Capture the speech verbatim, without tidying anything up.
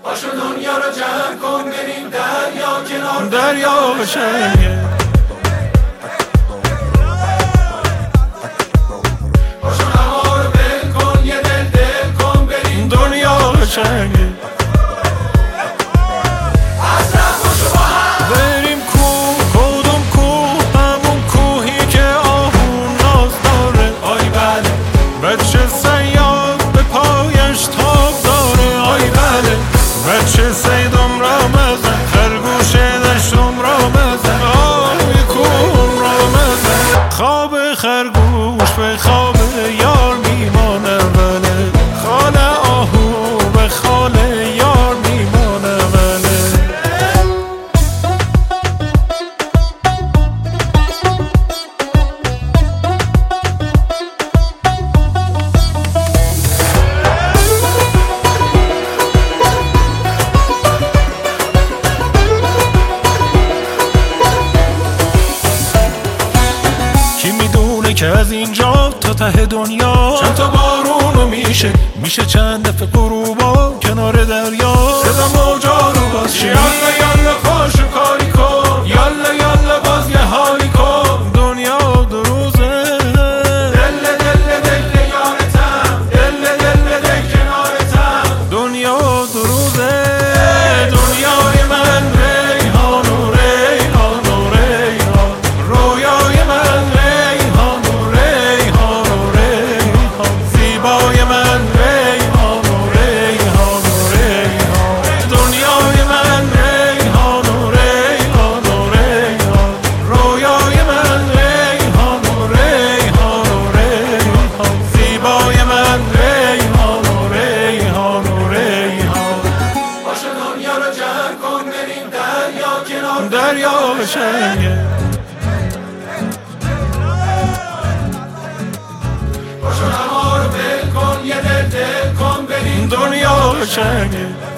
پاشو دنیا رو جمع کن بریم دریا کنار دریا قشنگه. پاشو هوا رو بل کن یه دل دل کن بریم دنیا قشنگه. بریم کوه، کدوم کوه؟ همون کوهی که آهون ناز داره. آی بله بچه صیاد به پایش تاب داره. آی بله بچه صیدم را مزن، خرگوش دشتم را مزن، آی کون را مزن. خواب خرگوش به خواب یار میمانه، بله خال آهو به خال یار میمانه، بله. کی میدونه که از اینجا تا ته دنیا چند تا بارونو میشه میشه چند دفعه غروبا کنار دریا. صدا موجا رو باز شه. یالا یالا پاشو کاری کن، یالا یالا باز یه حالی کن. دنیا دو روزه، دل دل دل یارتم، دل دل دل کنارتم. دنیا دو روزه. دنیای من ریحان و ریحان و ریحان، رویای من ریحان و ریحان و ریحان، زیبای من ریحان و ریحان و ریحان. دنیای من ریحان و ریحان و ریحان، رویای من ریحان و ریحان و ریحان، زیبای من ریحان و ریحان و ریحان. پاشو دنیا رو جمع کن بریم دریا کنار دریا قشنگه. پاشو هوا رو بل کن یه دل دل کن بریم دنیا قشنگه.